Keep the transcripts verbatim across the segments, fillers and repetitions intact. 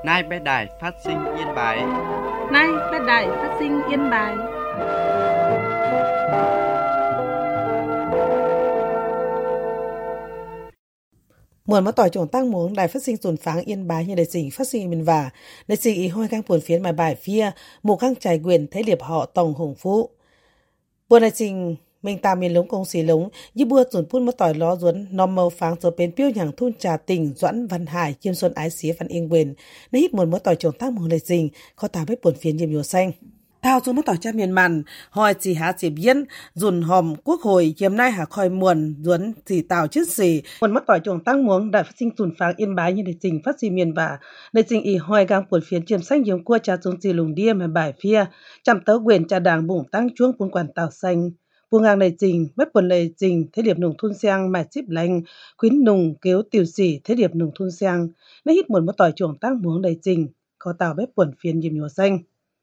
Nay bé đài phát sinh Yên Bái. Nay bé đài phát sinh Yên Bái. Muộn mất tỏi trồng tăng muống đài phát sinh dồn pháng Yên Bái như đại trình phát sinh miền vả đại trình ý hoi căng buồn phiến bài bài phía mù căng trải quyền thế liệp họ tổng hồng phú buồn đại trình mình tà miền lống công xì lống như bưa dồn phun mất tỏi ló duấn nòm màu pháng rồi bên piêu nhàng thun trà tình doãn văn hải chiêm xuân ái xía văn yên quyền nơi hít muộn mất tỏi trồng tăng muống đại trình có tà bếp buồn phiến diêm nhiều xanh thao xuống mất tỏi cha miền màn hỏi chỉ há chỉ biến dùn hòm quốc hội chiếm nay hả khoi muộn duấn chỉ tạo chức gì muộn mất tỏi trồng tăng muống đại phát sinh dùn pháng Yên Bái như đại trình phát sinh miền và đại trình ý hỏi gang buồn phiến chiêm xanh nhiều cua trà xuống chỉ lùng điêm mà bài phía chăm tớ quyền trà đảng bụng tăng chuông buôn quản tàu xanh buông ngang đại trình bếp buồn đại trình thế điệp nùng thun sang mài chip lành khuyến nùng kéo tiểu sĩ thế điệp nùng thun sang nơi hít muộn mất tỏi trồng tăng muống đại trình có tàu bếp buồn phiến diêm nhiều xanh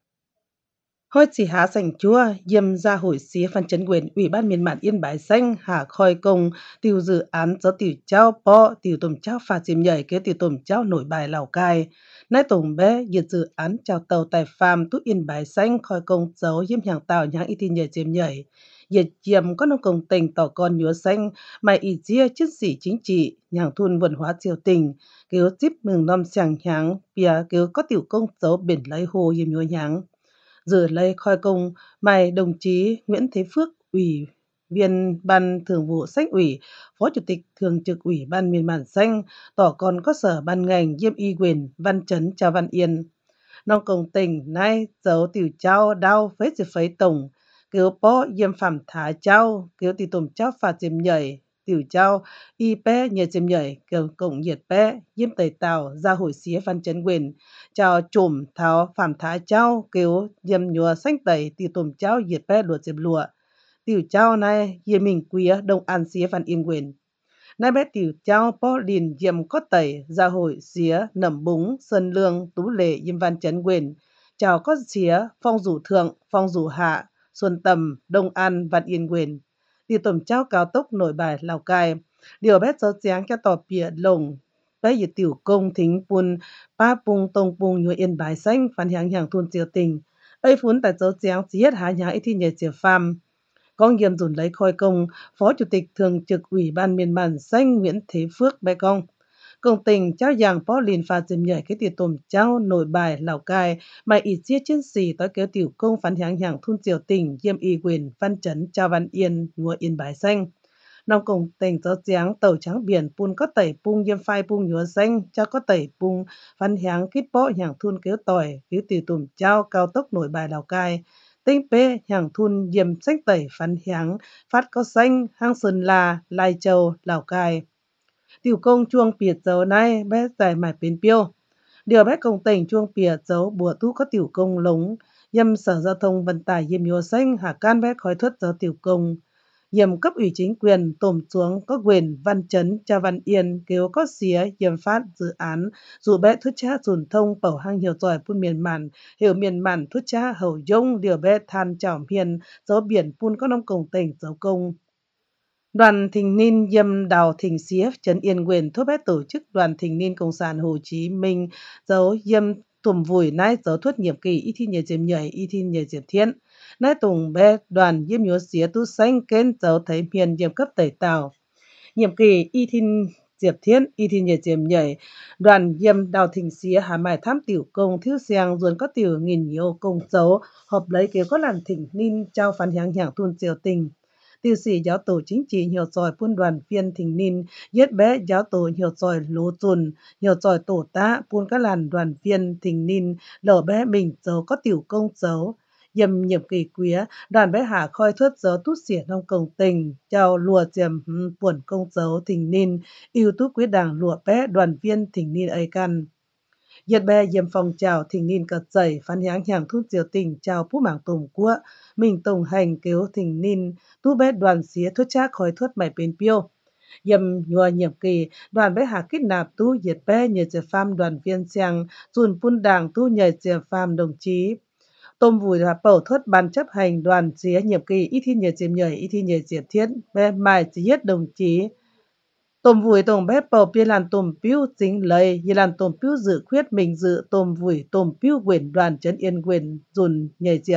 hoi chỉ há sành chúa yêm ra hội xía phan chấn quyền ủy ban miền mạn Yên Bái xanh hà khoi công tiêu dự án do tiểu trao po tiểu tổng trao phạt diêm nhảy kế tiểu tổng trao nổi bài Lào Cai nay tổng bé diệt dự án chào tàu tài phàm tú Yên Bái xanh khoi công dấu yêm hàng tàu nhang y thi nhảy diêm nhảy diệt chiêm có nông công tình tỏ con nhúa xanh mày ý chia chiến sĩ chính trị nhàng thun文hóa triều tình kêu tiếp mừng năm sàng nháng bìa kêu có tiểu công dấu biển lấy hồ yêm nhúa nháng giờ lấy khoi công mày đồng chí Nguyễn Thế Phước ủy viên ban thường vụ Sách ủy phó chủ tịch thường trực ủy ban miền bản xanh tỏ còn có sở ban ngành diêm y quyền văn chấn chào văn yên nông công tỉnh nay dấu tiểu trao đau phế chỉ phế tổng kêu po diêm phạm thả trao kêu tiểu tổng trao phạt diêm nhảy tiểu trao y pe nhiệt diêm nhảy kêu cộng nhiệt pe diêm tẩy tàu ra hội xía văn chấn quyền chào chùm tháo phạm thái trao kêu diêm nhùa xanh tẩy tiểu tùm trao diệt pe luật diệp lụa tiểu trao này diêm mình quía đông an xía văn yên quyền nay bé tiểu trao po liền diêm có tẩy ra hội xía nẩm búng sơn lương tú lệ diêm văn chấn quyền chào có xía phong rủ thượng phong rủ hạ xuân tầm đông an văn yên quyền tiểu tùm trao cao tốc nội bài Lào Cai điều bé dấu dáng cho tỏ bìa lồng bé dự tiểu công thính pun ba pung tông pung nhua Yên Bái xanh phản hàng hàng thôn triều tình ấy phun tại dấu dáng giết há nhà ấy thi nhảy triều phàm con nghiêm dùn lấy khoi công phó chủ tịch thường trực ủy ban miền bản xanh Nguyễn Thế Phước bé công công tình trao giảng phó liền pha diêm nhảy cái tiệt tôm trao nội bài Lào Cai mà ít giết chiến sĩ tới kéo tiểu công phản hàng hàng thôn triều tình diêm y quyền văn chấn chào văn yên nhua Yên Bái xanh nông công tỉnh gió giáng tàu trắng biển pun có tẩy pung diêm phai pung nhúa xanh cho có tẩy pung phán hàng kít bó hàng thun kéo tỏi kéo từ tùm trao cao tốc nội bài Lào Cai tinh pê hàng thun diêm xanh tẩy phán hàng phát có xanh hang sơn la Lai Châu Lào Cai tiểu công chuông piệt dấu nay bé giải mải bến piêu điều bé công tỉnh chuông piệt dấu bùa tu có tiểu công lống yêm sở giao thông vận tải yêm nhúa xanh hạ can bé khói thuất dấu tiểu công yểm cấp ủy chính quyền tổm xuống có quyền văn chấn cha văn yên kêu có xía yểm phát dự án dù bé thuyết cha dùn thông bảo hang hiểu giỏi pun miền màn hiểu miền màn thuyết cha hầu dông điều bé than chảo hiền dấu biển pun có nông công tỉnh dấu công đoàn thình ninh yêm đào thình xía trấn yên quyền thúc bé tổ chức đoàn thình ninh cộng sản Hồ Chí Minh dấu yêm tùm vùi nái dấu thuất nhiệm kỳ y thi nhờ diệm nhảy y thi nhờ diệm thiên nái tùng bé đoàn yêm nhúa xía tu xanh kén dấu thấy miền yêm cấp tẩy tàu nhiệm kỳ y thi diệp thiên y thi nhờ diệm nhảy đoàn yêm đào thình xía hà mải tham tiểu công thiếu xiang ruồn có tiểu nghìn nhiều công dấu họp lấy kế có làn thỉnh ninh trao phán hàng hàng thôn triều tình tiêu sĩ giáo tổ chính trị hiểu giỏi quân đoàn viên thình ninh yết bé giáo tổ hiểu giỏi lố dùn hiểu giỏi tổ tá quân các làn đoàn viên thình ninh lở bé mình dấu có tiểu công dấu yêm nhiệm kỳ quía đoàn bé hạ khoi thuyết dấu tút xỉa nông công tình chào lùa diềm buồn công dấu thình ninh yêu tú quý đảng lùa bé đoàn viên thình ninh ấy căn yết bé yêm phong chào thình ninh cật dày phán nháng hàng thút diều tình chào phú mảng tùng cua mình tổng hành kêu thình ninh tu bé đoàn xía thuyết trác khói thuyết mày bên piêu yêm nhua nhiệm kỳ đoàn bé hạ kích nạp tu yết bé nhờ diệp pham đoàn viên xiang dùn pun đảng tu nhờ diệp pham đồng chí tôm vùi là bầu thất ban chấp hành đoàn xía nhiệm kỳ y thi nhờ diệp nhảy y thi nhờ diệp thiết bé mài chỉ yết đồng chí Tôm vùi tôm bé bầu bia làn tôm piu chính lấy, như làn tôm piu dự khuyết mình dự tôm vùi tôm piu quyền đoàn trấn yên quyền dùn nhảy diệm.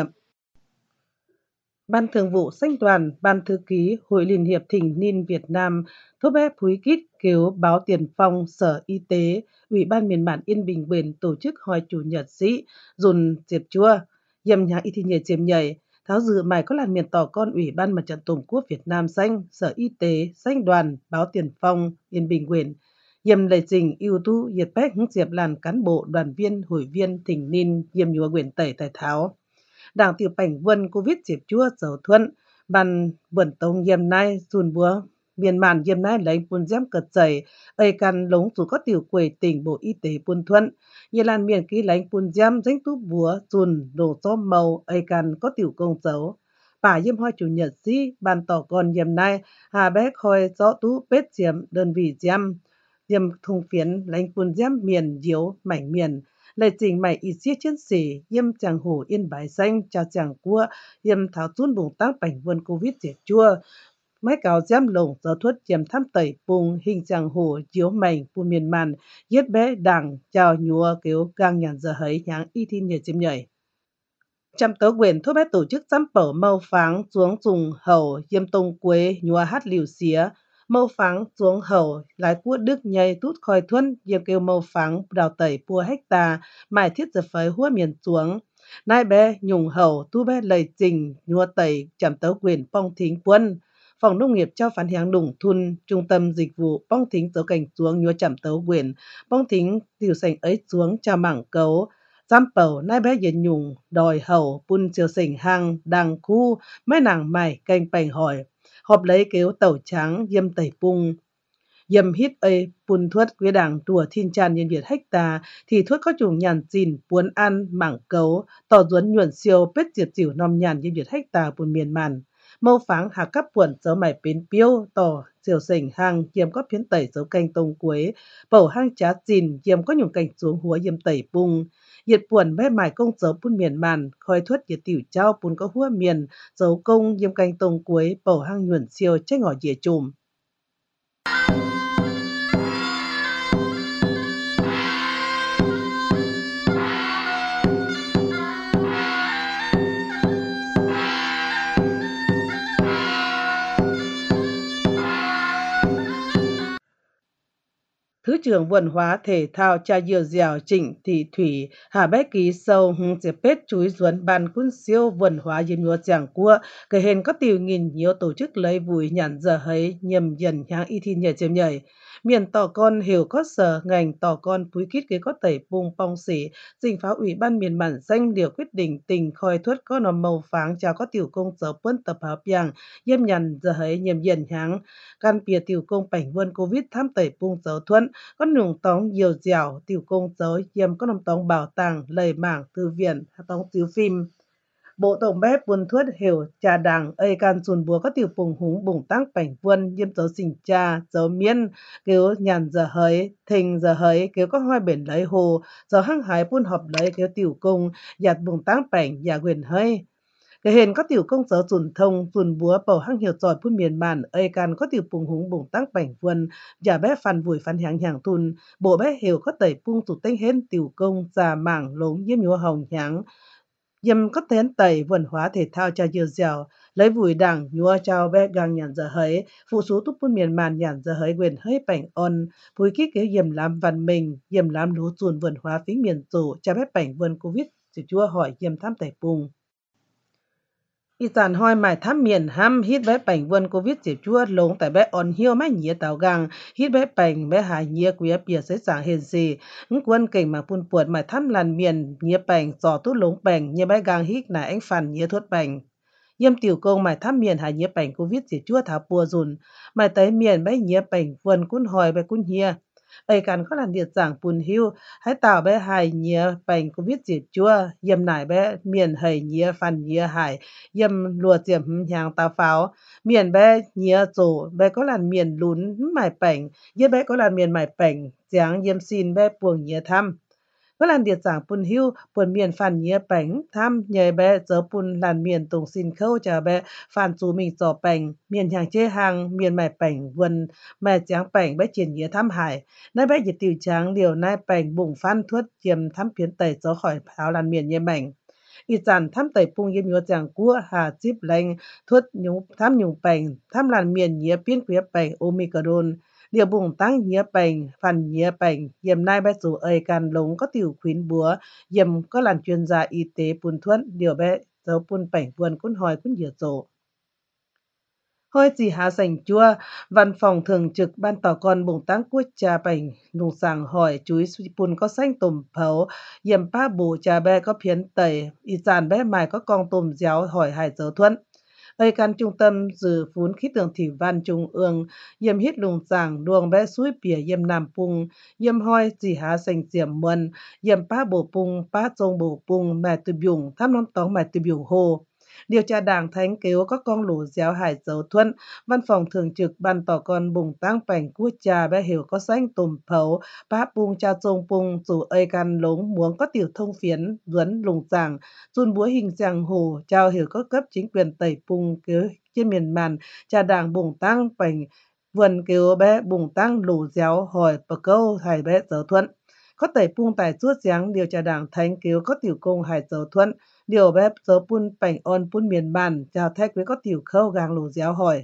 Ban Thường vụ Sanh đoàn, Ban Thư ký Hội Liên hiệp Thỉnh Ninh Việt Nam, thúc ép Phúi Kít kêu báo Tiền Phong, Sở Y tế, Ủy ban miền bản Yên Bình Quyền tổ chức hồi chủ nhật sĩ, dùn diệp chua, dầm nhà y thi nhảy chiếm nhảy, tháo dự mải có làn miền tỏ con Ủy ban Mặt trận Tổ quốc Việt Nam Xanh, Sở Y tế, Sanh đoàn, báo Tiền Phong, Yên Bình Quyền, dầm lệ trình ưu tú diệt bách hứng diệp làn cán bộ, đoàn viên, hội viên, Thỉnh Ninh, dầm nhúa quyền tẩy tài tháo. Đảng tiểu Bảnh Vân Covid diệp chua dấu thuận, ban vườn tông yêm nai dùn búa, miền màn yêm nai lấy bùn giám cật chảy, ây căn lống dù có tiểu quầy tỉnh Bộ Y tế bùn thuận, như làn miền ký lánh bùn giám danh tú búa, dùn đổ gió màu, ây căn có tiểu công dấu. Bà yêm hoi chủ nhật sĩ, ban tỏ con yêm nai, hà bé khoi gió tú bết diệm, đơn vị giám, yêm thùng phiến lánh bùn giám miền diếu, mảnh miền, lệ trình mày y xía chiến sĩ yêm chàng hồ Yên Bái Xanh chào chàng cua yêm tháo chun bùng tăng bảnh vân Covid diệt chua máy cáo giam lồng gió thuất yêm thăm tẩy bùng hình chàng hồ chiếu mảnh bu miền màn yết bé đảng chào nhúa kêu gang nhàn giờ hấy nháng y thi nhờ chim nhảy. Chăm tớ quyền thúc bé tổ chức giám bở mâu pháng xuống dùng hầu yêm tông quế nhúa hát liều xía mâu pháng xuống hầu lái cua đức nhây tút khoi thuân yêm kêu mâu pháng đào tẩy pua hecta mải thiết giờ phới hua miền xuống nai bé nhung hầu tu bé lầy trình nhua tẩy chăm tớ quyền pong thính quân phòng nông nghiệp trao phán hiáng đủng thun trung tâm dịch vụ pong thính tớ cảnh xuống nhua chăm tớ quyền pong thính tiểu sành ấy xuống chào mảng cấu giam bầu nai bé yên nhung đòi hầu pun chiều sành hang đàng khu mấy nàng mày canh bành hỏi họp lấy kêu tàu trắng yêm tẩy pung yêm hít ây pun thuất quý đảng đùa thiên tràn nhân việt hecta thì thuất có chủng nhàn chìn buôn ăn mảng cấu tỏ duấn nhuận siêu bết diệt chịu nom nhàn nhân việt hecta buôn miền màn mâu pháng hạ cấp buồn dấu mải bến piêu tỏ chiều sành hang yêm có phiến tẩy dấu canh tông quế bầu hang trá chìn yêm có nhung cảnh xuống húa yêm tẩy pung diệt buồn bé mải công dấu pun miền màn khoi thuất diệt tiểu trao pun có húa miền dấu công yêm canh tông quế bầu hang nhuận siêu trách ngỏ dìa chùm. Thứ trưởng Văn hóa Thể thao cha dìu dẻo Trịnh Thị Thủy hà bé ký sâu hưng dẹp bết chúi duấn ban quân siêu văn hóa yên nhúa giảng cua cái hên có tiêu nghìn nhiều tổ chức lấy vùi nhàn giờ hấy nhầm dần háng y thi nhờ chêm nhảy miền tỏ con hiểu có sở ngành tỏ con Phúi Kít kế có tẩy bung pong xỉ dình pháo ủy ban miền bản danh điều quyết định tình khoi thuất có nằm màu pháng chào có tiểu công dấu quân tập hợp yang yêm nhàn giờ hấy nhầm dần háng can bìa tiểu công bảnh vân Covid tham tẩy bung dấu thuẫn có nùng tóng nhiều dẻo tiểu công giới yêm có nồng tóng bảo tàng lầy mảng thư viện tóng chiếu phim bộ tổng bếp buôn thuất hiểu trà đảng ây can dùn búa có tiểu bùng húng bùng tăng bảnh vân yêm dấu xình cha dấu miên kêu nhàn giờ hấy thình giờ hấy kêu có hoi bển lấy hồ dấu hăng hái buôn họp lấy kêu tiểu công giặt bùng tăng bảnh giả quyền hơi cái hền có tiểu công sở dùn thông dùn búa bầu hăng hiểu giỏi phun miền màn ây can có tiểu bùng húng bùng tăng bảnh vân giả bé phàn vùi phàn h향 h향 thun bộ bé hiểu có tẩy bung tụt tênh hên tiểu công già mảng lống yêm nhúa hồng h향 yêm có tên tẩy văn hóa thể thao cha dìu dẻo lấy vùi đảng nhúa trao bé gang nhàn giờ hấy phụ số túc phun miền màn nhàn giờ hấy quyền hơi bảnh on Phúi Kít kế yêm làm văn mình yêm làm lúa dùn văn hóa phí miền tổ cha bé bảnh vân Covid chỉ chua hỏi yêm tham tẩy bung y tàn hoi mải thăm miền ham hít bé bảnh vân Covid chỉ chua lống tại bé on hiêu mái nhía tàu gang hít bé bảnh bé hải nhía quý bìa sấy sảng hền gì ứng quân cảnh mà phun puột mải thăm làn miền nhía bảnh giò tút lống bảnh nhía bé gang hít nải anh phàn nhía thuất bảnh yêm tiểu công mải thăm miền hải nhía bảnh Covid chỉ chua thảo pua dùn mải tới miền bé nhía bảnh vân cún hoi bé cún hia ây can có làn điệt giảng pun hiu hãy tạo bé hải nhía bảnh Covid diệt chua yêm nải bé miền hầy nhía phàn nhía hải yêm lùa tiệm hàng tàu pháo miền bé nhía rổ bé có làn miền lún mải bảnh yêm bé có làn miền mải bảnh giáng yêm xin bé buồng nhía thăm ก็ลันเดียจางปุ่นหิวป่วนเมียนฟันเยียแปงทำใหญ่แบเจอปุ่นลันเมียนตรงซินเข้าจะแบฟันจูมิงจอแปงเมียนอย่างเจหังเมียนใหม่แปงวนแม่จางแปงแบเจียนเยียทำหายในแบยิติวจางเดียวนายแปงบุ่งฟันทวดเจียมทำเพียนไตเจอข่อยพาวลันเมียนเยแม่งอีจันทำไตปุงเยมยัวจางกัวหาจิบแรงทวดยุงทำยุงแปงทำลันเมียนเยียเปียนเปียแปงโอมิกระโดนเดี๋ยวบุ่งตั้งเหียแปงฟันเหียแปงเยี่ยมนายแบสู่เอ่ยกันหลงก็ติวขวินบัวเยี่ยมก็หลั่นจวนจาอีเตปุนทวนเดี๋ยวแบเจ้าปุนแปงปวนคุ้นหอยคุ้นเหยื่อโจห้อยจีหาแสงจัววันฝ่องเถิงจึกบ้านต่อกรบุ่งตั้งกุ้ยจาไปหนูสั่งหอยจุ้ยสุปุนก็แซงตุ่มเผาเยี่ยมป้าบูจาแบก็เพียนเตยอีจานแบหมายก็กองตุ่มเจ้าหอยหายเจ้าทวนเอ่ยกันจุงtâm dự phún khí tượng thủy văn trung ương yếm hít lùng giảng đuông bé suối pìa yếm nam pung yếm hoi chỉ há sành diệm muân yếm pa bổ pung pa trông bổ pung mẹ từ biùng tham non tóng mẹ từ biùng hồ điều tra đảng thánh kéo các con lũ giáo hải dấu thuận văn phòng thường trực ban tỏ con bùng tăng bảnh cua trà bé hiểu có xanh tùm phấu pa pung cha trông pung chủ ơi can lống muốn có tiểu thông phiến duấn lùng giảng chun búa hình giang hồ trao hiểu có cấp chính quyền tẩy pung kế trên miền màn trà đảng bùng tăng bảnh vườn kéo bé bùng tăng lũ giáo hỏi bờ câu hải bé dấu thuận có tẩy pung tài chuốt giáng điều tra đảng thánh kéo có tiểu công hải dấu thuận điều bé dấu pun bảnh on pun miền màn chào thách với có tiểu khâu gang lũ giáo hỏi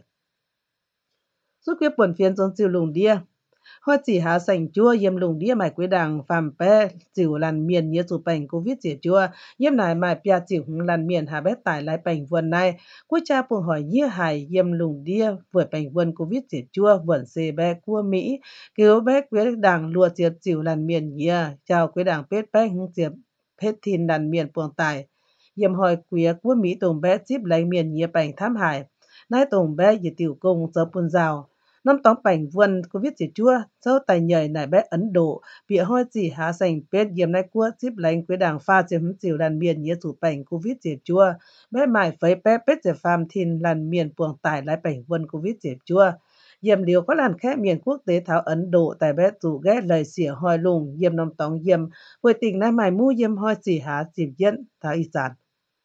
suốt kia buồn phiền dồn chiều lùng đia hoa chỉ há sành chua yếm lùng đia mải quế đàng phàm pe chiều làn miền nhớ chủ bảnh covid chỉ chua yếm nải mải pia chiều làn miền hà bé tải lại bảnh vườn này cuối cha buồn hỏi nhía hài yếm lùng đia vừa bảnh vườn covid chỉ chua vườn xê bé cua mỹ cứu bé quế đàng lùa chiều chiều làn miền nhía chào quế đàng pết bé hung chiều pết thìn làn miền buồn tải yếm hỏi quế cua mỹ tùng bé chip lấy miền nhía bảnh tham hải nai tùng bé dì tiểu công giờ buồn rào năm tóm bảnh vườn covid chỉ chua sâu tài nhảy nải bé Ấn Độ bị hoi chỉ há sành pết yếm nai cua chip lánh quế đàng pha chiếm chiều làn miền nhía chủ bảnh covid chỉ chua bé mải phấy bé pết chỉ phàm thìn làn miền buồn tải lại bảnh vườn covid chỉ chua yếm liều có làn khẽ miền quốc tế tháo Ấn Độ tại bé chủ ghé lời xỉa hoi lùng yếm năm tóm yếm với tình nai mải mu yếm hoi chỉ há chìm diễn tháo y sản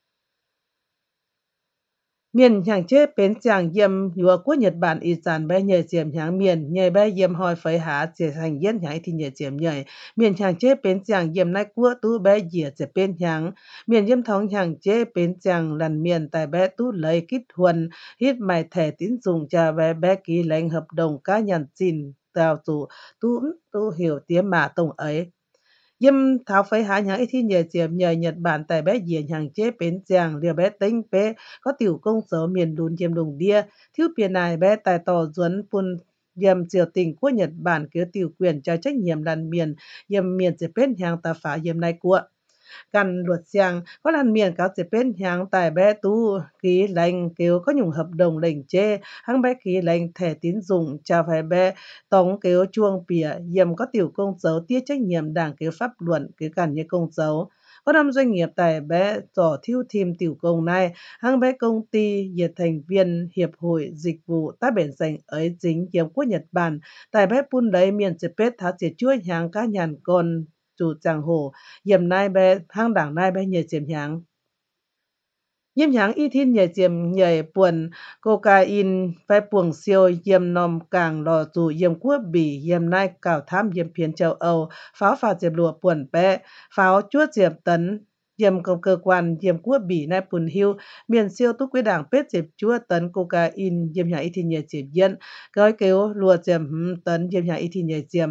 miền hàng chế bến chàng yếm yua của Nhật Bản y sản bé nhảy chiếm hàng miền nhảy bé yếm hoi phơi há chỉ thành yến hàng thì nhảy chiếm nhảy miền hàng chế bến chàng yếm nai của tú bé dỉa chỉ bên hàng miền yếm thống hàng chế bến chàng lần miền tại bé tú lấy kít huân hít mày thẻ tín dụng cho bé bé ký lệnh hợp đồng cá nhân xin tao chủ tú tú hiểu tiếng mà tổng ấy yếm tháo phơi há nhang thi nhờ chiếm nhờ Nhật Bản tại bé dìa hàng chế bến chàng liều bé tính bé có tiểu công sở miền đùn yếm đồng đia thiếu tiền này bé tại tỏ duấn pun yếm triều tình của Nhật Bản cứ tiểu quyền cho trách nhiệm lần miền yếm miền chế bến hàng ta phá yếm này củaกันluật giang có lần miền cáo chế bên hàng tại bé tu ký lệnh kêu có nhung hợp đồng lệnh chê hăng bé ký lệnh thẻ tín dụng chào phải bé tống kêu chuông bìa yếm có tiểu công dấu tiết trách nhiệm đảng kêu pháp luận kêu cản như công dấu có năm doanh nghiệp tại bé tỏ thiếu thêm tiểu công này hăng bé công ty nhiệt thành viên hiệp hội dịch vụ tác biển dành ấy chính yếm của Nhật Bản tại bé pun đấy miền chế bết tháo chế chuối hàng cá nhân còn chủ chàng hồ yếm nai bé hang đảng nai bé nhảy chiếm hàng yếm hàng y thiên nhảy chiếm nhảy buồn cocaine bé buồng siêu yếm nòm càng lò chủ yếm quốc bỉ yếm nai cào tham yếm phiến châu Âu pháo phá chiếm lụa buồn bé pháo chuốt chiếm tấn yếm công cơ quan yếm quốc bỉ nai buồn hưu miền siêu túc quế đảng pết chiếm chúa tấn cocaine yếm hàng y thiên nhảy chiếm yên gói kêu lùa chiếm tấn yếm hàng y thiên nhảy chiếm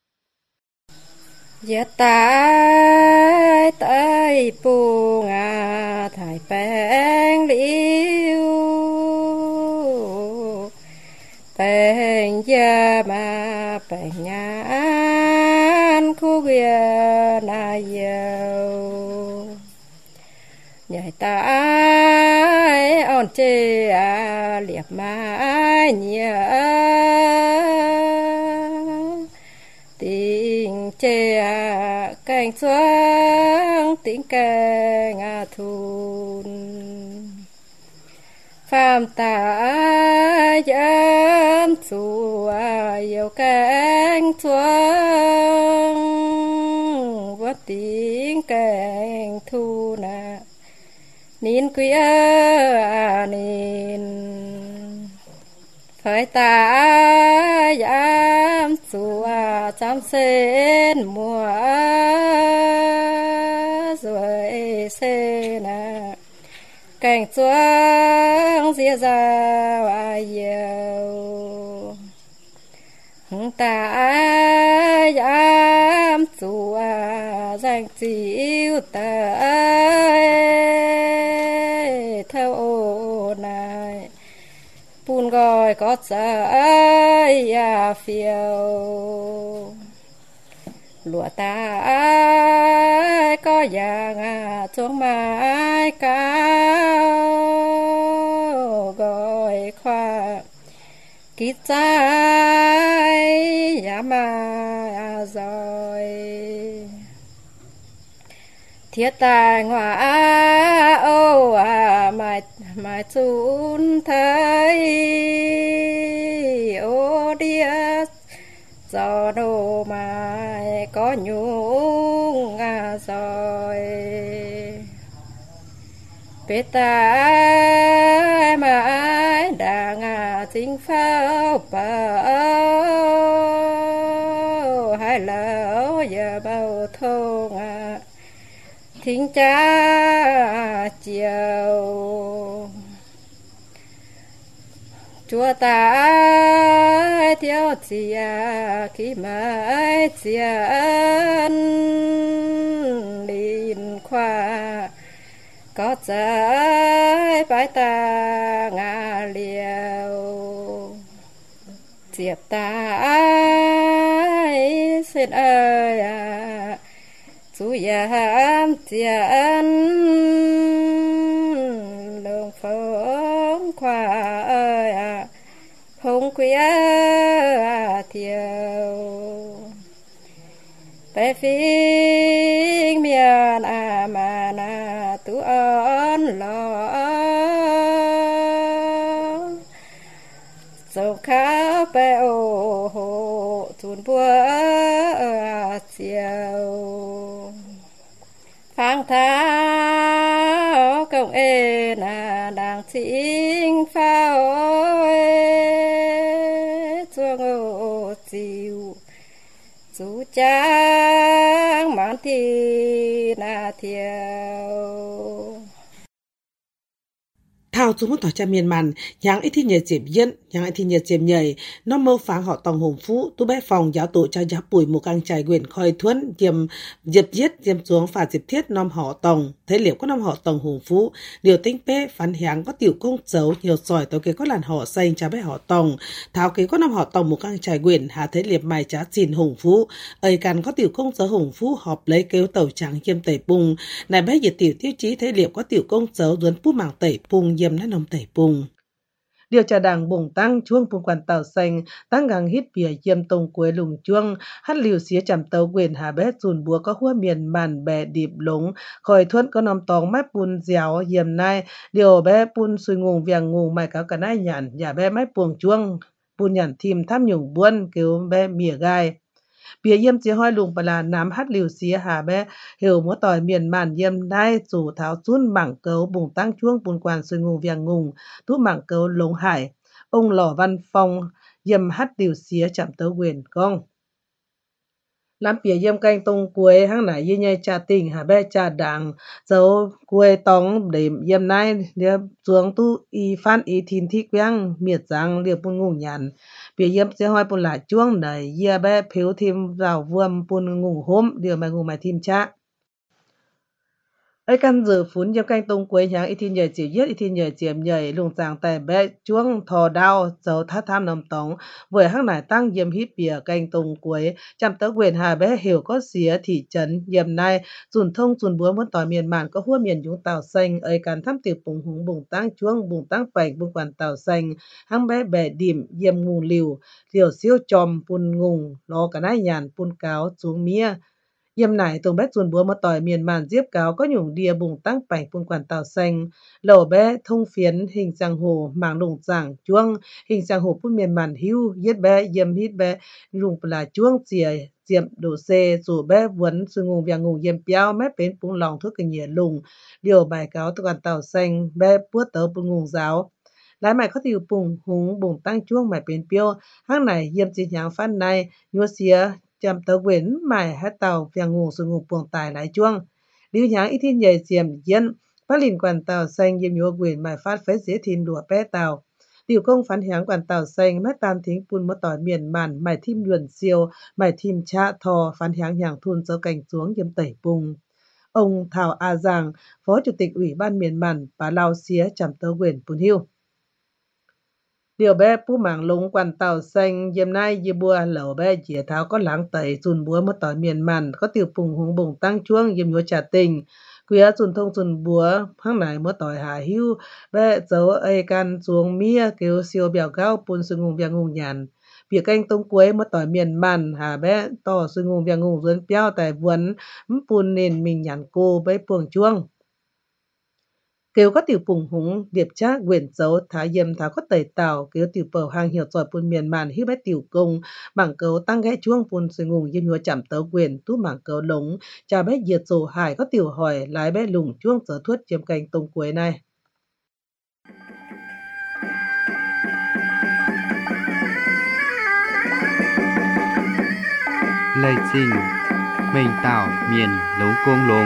giờ tai tai buông à thải bèn liu bèn ya mà bèn nhàn khu kia na yêu nhảy tai on chê à liệp má nhớ tình chê à cành xuống tình cành à thun phàm ta dám xua yêu cành xuống vất tiếng kèn thu na nín quý à nín phải ta dám xua chăm sen mùa rồi xe na cảnh chuông dìa ra và yêu ta dám xua danh chịu ta theo ô này bùn gọi có trái à phiêu lụa ta có vàng à chuông mai cao gọi khoa kít trái ya mà rồi thiết tài ngoại ô à mai mai chun thấy ô điếc gió đồ mai có nhung à rồi bê ta mai đang à chính pháo bao hai lỡ giờ bao thông à thính cha chiều chúa ta theo chia khi mai chiến linh khoa có trái bãi ta ngã liều diệp ta xin ơi à chú yam chiến lương phong khoa ơi à phong quý thiêu bé phim miền à mà na tu ơn lo dầu khá bé ô hồ tuôn búa chiều phang tháo công ê na đang chính pháo chuông ô chiều chú trang mãn thì na thiêu thao chúng tỏ cha miền màn nhang ít thi nhẹ chìm yên nhang ít thi nhẹ chìm nhảy nó mâu pháng họ tòng hùng phú tu bé phòng giáo tổ cho giáo bùi một căng trải quyền khơi thuấn diêm diệp giết diêm xuống phạt diệp thiết nom họ tòng thế liệu có nom họ tòng hùng phú điều tinh pé phán háng có tiểu công dấu nhiều sỏi tàu kế có làn họ xanh cha bé họ tòng tháo kế có nom họ tòng một căng trải quyền hà thế liệp mài trá chìn hùng phú ơi càn có tiểu công dấu hùng phú họp lấy kêu tàu trắng diêm tẩy bùng này bé diệt tiểu tiêu chí thế liệu có tiểu công dấu duấn pú mảng tẩy bùng diêm nó nồng tẩy bùng điều trà đảng bùng tăng chuông bùng quan tàu xanh tăng gang hít bìa diêm tông quế lùng chuông hát liều xía chầm tàu quyền hà bé dùn búa có hua miền màn bè điệp lống khỏi thuẫn có nòng tòng mái bùn dẻo diềm nai điều bé bùn xuôi ngùng vàng ngùng mày cáo cả nai nhàn nhà bé mái buồng chuông bùn nhàn thìm tham nhung buôn kêu bé mỉa gai bìa yêm chỉ hoi lùng bà là nám hát liều xía hà bé hiểu múa tỏi miền màn yêm đai rủ tháo chun mảng cấu bùng tăng chuông bùn quan xuôi ngùng vàng ngùng tú mảng cấu lống hải ông lò văn phong yêm hát liều xía chạm tấu quyền con làm bìa yêm canh tông quế hang nải yê nhai cha tình hà bé cha đảng dấu quế tông để yêm nai liệp xuống tu y phan y thìn thi quang miệt giang liệp bùn ngùng nhàn bìa yêm sẽ hoi bùn lại chuông đẩy yê bé phiếu thêm vào vuông bùn ngùng hôm điều mà ngùng mà thêm cha ấy căn giờ phún yêm canh tông quế nhang y thìn nhảy chỉ yết y thìn nhảy chiếm nhảy lùng giang tài bé chuông thò đao dấu thát tham nằm tống với hang nải tăng yêm hít bìa canh tông quế chăm tớ quyền hà bé hiểu có xía thị trấn yêm nai dùn thông dùn búa muốn tỏi miền màn có hua miền dũng tàu xanh ấy căn thăm tiệp bùng hùng bùng tăng chuông bùng tăng bạch bùng quản tàu xanh hang bé bè điểm yêm ngùng liều liều siêu chòm bùn ngùng lo cả nai nhàn bùn cáo xuống mía Yêm nải tông bé chuồn búa mà tỏi miền màn diếp cáo có nhủng đìa bùng tăng bảnh buôn quản tàu xanh, lẩu bé thông phiến hình giang hồ màng lùng giảng chuông, hình giang hồ buôn miền màn hưu, yết bé yêm hít bé lùng là chuông chìa diệm đồ xe dù bé vấn sư ngùng vàng ngùng yêm piao mép bến bùng lòng thuốc cái nhẹ lùng, điều bài cáo tàu quản tàu xanh bé buốt tớ bùng ngùng giáo. Lái mày có tiêu bùng húng bùng tăng chuông mày bến piao, hang này yêm chỉ nhàng phát này, nhua xía chăm tớ quyến mài hát tàu vàng ngủ sự ngủ buồng tài lái chuông. Lưu nháng ít thiên nhầy diệm dân, phát lìn quản tàu xanh yêm nhua quyến mài phát phế dễ thìn đùa bé tàu. Tiểu công phán hiáng quản tàu xanh mét tan thính bùn mất tỏi miền màn mài thim luận siêu, mài thim cha thò phán hiáng nhàng thun dấu cảnh xuống yêm tẩy bùng. Ông Thảo A Giang, Phó Chủ tịch Ủy ban miền màn, bà Lao xía chăm tớ quyến bùn hiu. Điều bé bú mảng lúng quản tàu xanh yêm nai yê bùa lẩu bé chìa tháo có láng tẩy dùn búa mất tỏi miền màn có tiểu phùng hùng bùng tăng chuông yêm nhúa trà tình quía dùn thông dùn búa hăng nải mất tỏi hà hưu bé dấu ây can xuống mía kêu siêu bèo cao bùn sư ngùng vàng ngùng nhàn bìa canh tông quế mất tỏi miền màn hà bé tỏ sư ngùng vàng ngùng dùn piao tại vườn bùn nền mình nhàn cô bé buồng chuông kêu có tiểu phùng húng điệp trác quyển dấu thá yêm thá có tẩy tàu kêu tiểu bầu hàng hiểu giỏi bùn miền màn hiếp bé tiểu công bảng cấu tăng ghé chuông bùn sư ngùng yêm nhúa chạm tấu quyển tú bảng cấu lống cha bé diệt dồ hải có tiểu hỏi lái bé lùng chuông sở thuất chiếm cành tông quế này. Lời trình mình tạo miền lống côn lống.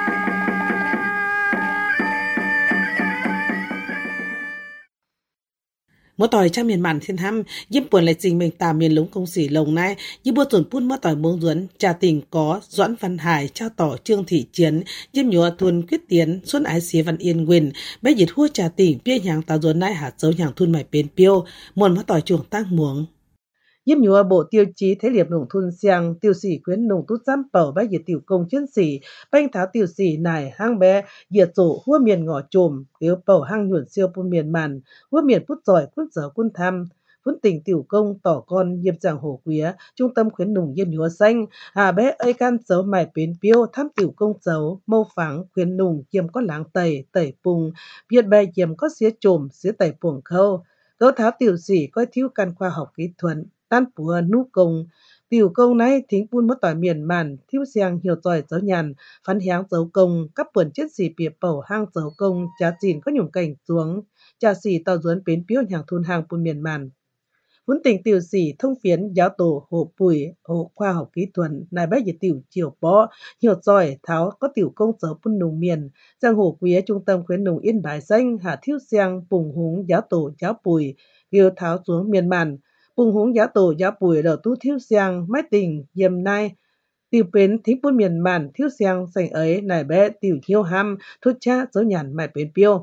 Mỗi tỏi cha miền màn thiên thăm yếm buồn lại trình mình tà miền lống công sĩ lồng này như bữa tuần phun mỗi tỏi muống duẩn trà tình có Doãn Văn Hải trao tỏ Trương Thị Chiến yếm nhúa thuần quyết tiến xuân ái xía Văn Yên Nguyên bé dịch hua trà tình bia nhàng tà duẩn này hạt dấu nhàng thun mày bền piêu muôn mỗi tỏi chuồng tăng muống yếm nhúa bộ tiêu chí thế liệp nông thôn xiang tiêu sĩ quyến nông tút giám bầu bé diệt tiểu công chiến sĩ banh tháo tiêu sĩ nải hang bé diệt rổ hua miền ngõ trồm kêu bầu hang nhuận siêu bùn miền màn hua miền bút giỏi quân sở quân tham vốn tình tiểu công tỏ con yêm giang hồ quía trung tâm khuyến nông yêm nhúa xanh hà bé ây can dấu mài bến piêu tham tiểu công dấu mâu phẳng khuyến nông yêm có láng tẩy tẩy pùng biệt bè yêm có xía trồm xía tẩy puồng khâu cấu tháo tiểu sĩ coi thiếu căn khoa học kỹ thuật tan bùa nú công tiểu công này thính bùn mất tỏi miền màn thiếu xiang hiểu giỏi dấu nhàn phán hiáng dấu công các buồn chết xì bìa bầu hang dấu công trà chìn có nhủng cảnh xuống trà xì tàu duẩn bến piếu nhàng thôn hàng bùn miền màn vốn tình tiểu sĩ thông phiến giáo tổ hồ bùi hồ khoa học kỹ thuật nài bé dịch tiểu chiều bó hiểu giỏi tháo có tiểu công dấu bùn nông miền giang hồ quía trung tâm khuyến nông Yên Bái xanh hạ thiếu xiang bùng húng giáo tổ giáo bùi yêu tháo xuống miền màn bùng húng giáo tổ giáo bùi đầu tú thiếu xiang mái tình yêm nai tiểu bến thính bùn miền màn thiếu xiang sành ấy nài bé tiểu hiếu ham thốt cha dấu nhàn mài bến piêu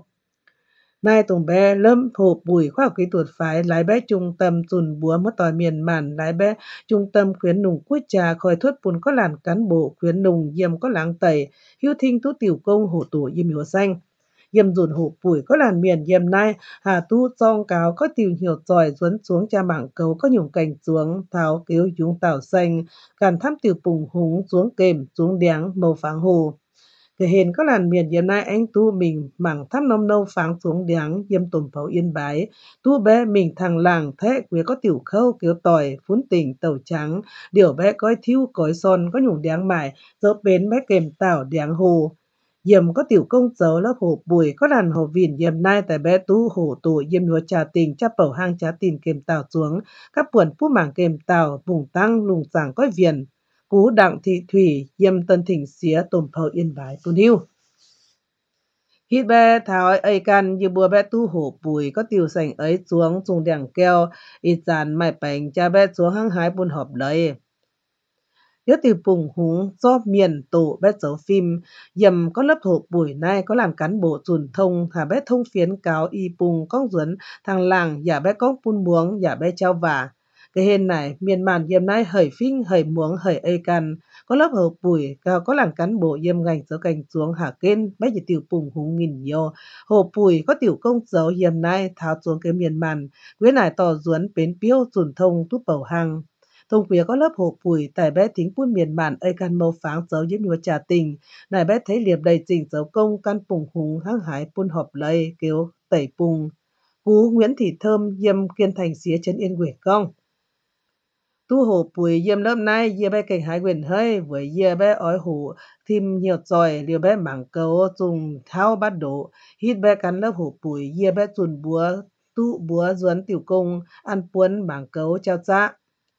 nai tùng bé lâm hồ bùi khoa học kỹ thuật phái lái bé trung tâm dùn búa mất tỏi miền màn lái bé trung tâm khuyến nùng quốc trà khởi thuất bùn có làn cán bộ khuyến nùng yêm có láng tẩy hiếu thinh tú tiểu công hồ tổ yêm nhúa xanh yêm dùn hồ bùi có làn miền yêm nai hà tu song cáo có tiểu hiểu giỏi duấn xuống cha mảng cấu có nhủng cảnh xuống tháo kêu chúng tảo xanh càn thăm tiểu bùng húng xuống kềm xuống đéng màu pháng hồ cái hền có làn miền yêm nai anh tu mình mảng thăm nông nâu pháng xuống đéng yêm tùng pháo Yên Bái tu bé mình thằng làng thế quế có tiểu khâu kêu tỏi phún tình tàu trắng điều bé coi thiêu cói son có nhủng đéng mải dỡ bến bé kềm tảo đéng hồ yêm có tiểu công dấu lớp hồ bùi có làn hồ vìn yêm nai tại bé tu hồ tổ yêm nhúa trà tình cha bầu hang trà tình kềm tảo xuống các buồn phú mảng kềm tảo vùng tăng lùng giảng coi viền cú đặng thị thủy yêm tân thỉnh xía tùng pháo Yên Bái bùn hiu hít bé tháo ấy can như bùa bé tu hổ bùi có tiểu sành ấy xuống dùng đèn keo ít dàn mày bánh cha bé xuống hăng hái bùn họp lấy nếu tiểu bùng húng do miền tổ bé dấu phim yầm có lớp hổ bùi này có làm cán bộ dùn thông hà bé thông phiến cáo y bùng con duẩn thằng làng giả bé có bùn muống giả bé trao vả cái hên này miền màn yêm nai hởi phinh hởi muống hởi ấy can có lớp hổ bùi cao có làng cán bộ yêm ngành dấu cảnh xuống hạ kên bé chỉ tiểu bùng húng nghìn nhiều hổ bùi có tiểu công dấu yêm nai tháo xuống cái miền màn quế nải tỏ duẩn bến piêu dùn thông túp bầu hang thông quía có lớp hồ bùi tại bé thính bún miền mạn ơi can mâu pháng dấu giúp nhua trà tình nài bé thấy liệp đầy trình dấu công can pùng hùng hăng hải bún họp lây kêu tẩy pùng cú Nguyễn Thị Thơm yêm kiên thành xía chân yên quyển công tu hồ bùi yêm lớp nay yê bé cảnh hái quyển hơi với yê bé ói hủ thêm nhiều tròi liều bé mảng câu dùng thao bát đổ hít bé cắn lớp hồ bùi yê bé chùn búa tu búa duấn tiểu công ăn puấn mảng câu trao cha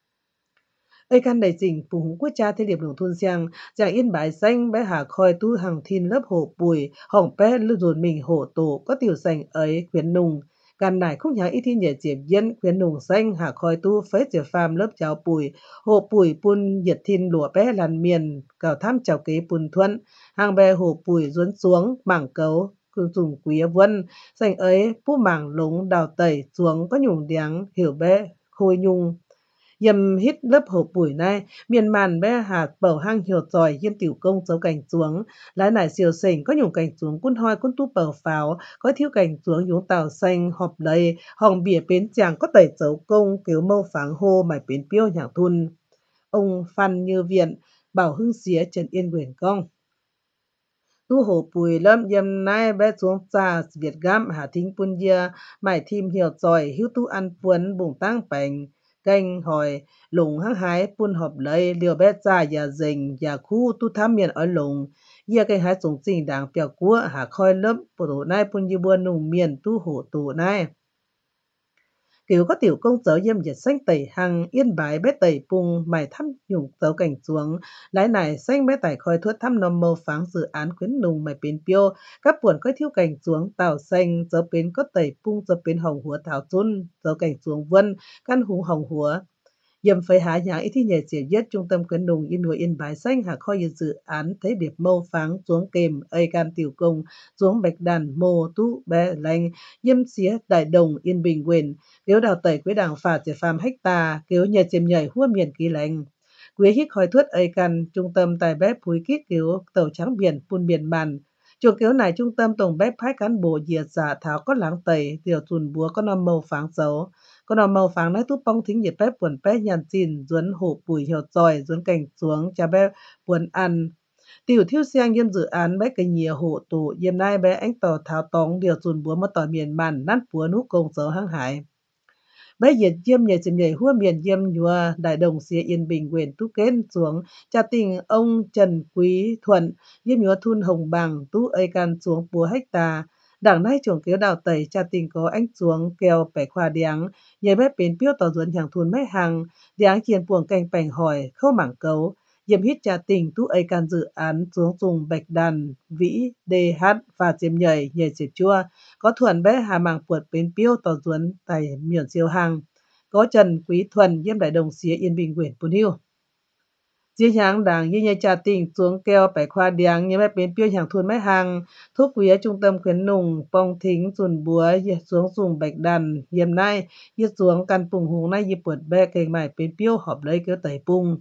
ơi căn đầy trình phùng hùng quốc cha thế điệp đồng thôn giang giang yên bái xanh bé hà khoi tu hàng thiên lớp hồ bùi hỏng bé lưu dồn mình hồ tổ có tiểu sành ấy khuyến nùng can nải khúc nhã ít thi nhẹ diệp yên khuyến nùng xanh hà khoi tu phế diệp phàm lớp cháo bùi hồ bùi pun nhiệt thiên lụa bé làn miền cào tham chào kế pun thuận hàng bé hồ bùi duấn xuống mảng cấu cứ dùng quý vân sành ấy pu mảng lúng đào tẩy xuống có nhung điáng hiểu bé khôi nhung yêm hít lớp hồ bùi này miền màn bé hạt bầu hang hiểu tròi yên tiểu công dấu cảnh xuống lái nải siêu sình có nhung cảnh xuống quân hoi quân tu bầu pháo có thiếu cảnh xuống nhúng tàu xanh họp lây hòng bìa bến chàng có tẩy dấu công kiểu mâu pháng hô mải bến piêu nhạc thun ông Phan Như Viện bảo hưng xía trần yên quyển công tu hồ bùi lâm yêm nai bé xuống trà Việt Gam hà thính pun yê mải thìm hiểu tròi hiếu tu ăn puấn bùng tăng bành canh hỏi lùng hăng hái pun họp lấy liều bé cha ya dình ya khu tu tham miền ở lùng ya cái hái sống trình đảng bèo cua hà khoi lớp bộ tổ nai pun như buôn nùng miền tu hổ tổ nai kiểu có tiểu công dấu yêm nhiệt xanh tẩy hăng yên bái bé tẩy pung mày thăm nhung dấu cảnh xuống lái nải xanh bé tải khoi thuất thăm nôm mâu pháng dự án khuyến nùng mày bến piêu các buồn có thiếu cảnh xuống tàu xanh dấu bến có tẩy pung dấu bến hồng húa thảo chun dấu cảnh xuống vân căn hùng hồng húa yêm phơi há nháng ít thi nhẹ xỉa nhất trung tâm khuyến nùng yên núi yên bái xanh hà khoi yên dự án thấy điệp mâu pháng xuống kềm ây can tiểu công xuống bạch đàn mô tú bé lanh yêm xía đại đồng yên bình quyền kéo đào tẩy quế đảng phạt giải phàm hecta kéo nhẹ chiêm nhảy hua miền ký lành quế hít khói thuất ây can trung tâm tài bếp phúi kít kéo tàu trắng biển phun biển màn chuồng kéo này trung tâm tổng bếp hai cán bộ diệt giả tháo có láng tẩy tiểu chùn búa có năm màu pháng dấu có năm màu pháng nói tu bong thính nhiệt bếp buồn bếp nhàn chín duấn hổ bùi hiểu tròi duấn cảnh xuống cha bếp buồn ăn tiểu thiêu xiang yêm dự án bếp cái nhiều hộ tụ yêm nai bé ánh tỏ tháo tóng điều chùn búa mất tỏi miền màn nát búa nút công dấu hăng hải bé diệt yêm nhảy chìm nhảy hua miền yêm nhua đại đồng xía yên bình quyền tu kết xuống cha tình ông Trần Quý Thuận yêm nhua thun hồng bằng tu ây can xuống búa hecta đảng nay chuồng kéo đào tẩy cha tình có ánh xuống kèo bẻ khoa điáng nhảy bếp bến piêu tỏ duẩn hàng thun mấy hàng điáng chiên buồng canh bành hỏi khâu mảng cấu yêm hít cha tình tu ây can dự án xuống dùng bạch đàn vĩ đê hát và chiêm nhảy nhảy chếp chua có thuần bé hà mảng puột bến piêu tỏ duẩn tài miền siêu hàng có Trần Quý Thuần yêm đại đồng xía yên bình quyển pun hiu chia nháng đảng như nhảy cha tình xuống keo bẻ khoa điáng nhảy bếp bến piêu hàng thun mấy hàng thuốc quý trung tâm khuyến nùng bong thính chùn búa xuống dùng bạch đàn yêm nai yết xuống căn pùng hùng nay yết puột bé cây mải bến piêu họp lấy kéo tẩy pung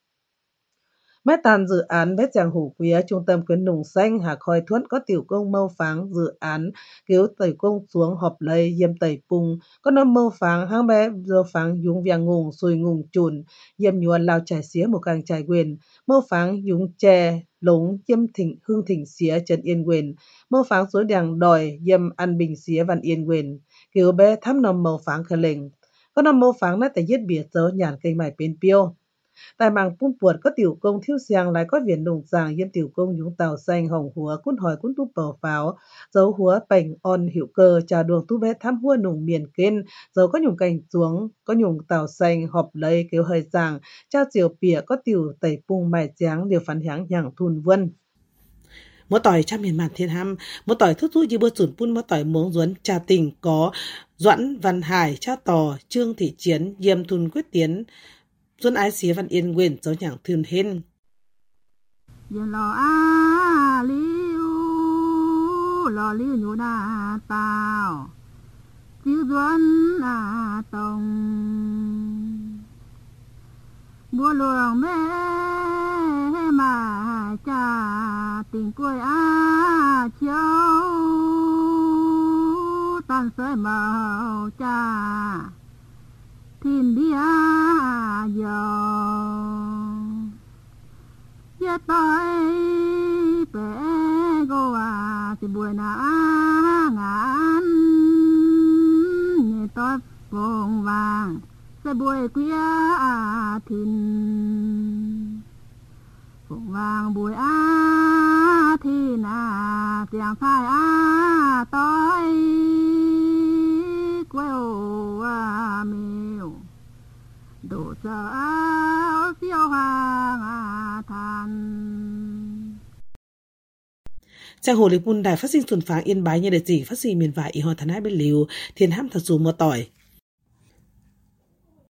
mấy tàn dự án bếp chàng hủ quý trung tâm khuyến nùng xanh hà khoi thuẫn có tiểu công mâu pháng dự án kéo tẩy công xuống họp lấy yêm tẩy pung có năm mâu pháng hang bé dơ pháng dùng viang ngùng xùi ngùng chùn yêm nhuần lao trải xía một càng trải quyền mâu pháng dùng chè lống yêm thỉnh hương thỉnh xía trần yên quyền mâu pháng suối đàng đòi yêm ăn bình xía văn yên quyền kéo bé thăm năm mâu pháng khờ lệnh có năm mâu pháng nát tại yết bìa dấu nhàn cây mải bên piêu tại mảng pun puột có tiểu công thiếu xiang lại có viền đồng giàng yêm tiểu công nhúng tàu xanh hồng húa cún hỏi cún tu bầu pháo dấu húa bành on hiệu cơ trà đường tu bé thăm hua nùng miền kên dấu có nhung cành xuống có nhung tàu xanh họp lấy kéo hơi giàng trao chiều pìa có tiểu tẩy pung mài tráng điều phản háng nhàng thun vân mỗi tỏi cha miền màn thiên ham mỗi tỏi thức rút như bơ chuẩn pun mỗi tỏi muống duấn trà tình có Doãn Văn Hải cha tò Trương Thị Chiến yêm thun quyết tiến Xuân ái xía văn yên quyền dấu nhảng thường hên. Giờ lò a liu lò liu nhô đa tao chiếu doan a tông bùa luồng mê mà cha tình quê a chiếu tan sơi màu cha thiên địa giờ giờ tôi bé cô à thì buổi nào ngán như tôi phong vàng sẽ buổi khuya thìn phong vàng buổi á thì na tiếng phai á tôi quay ô à miêu đổ sợ áo siêu hoàng à than Trang hồ lịch bun đài phát sinh tuần pháng yên bái như đề chỉ phát sinh miền vải y ho thần hai bên liu thiên ham thật dù mưa tỏi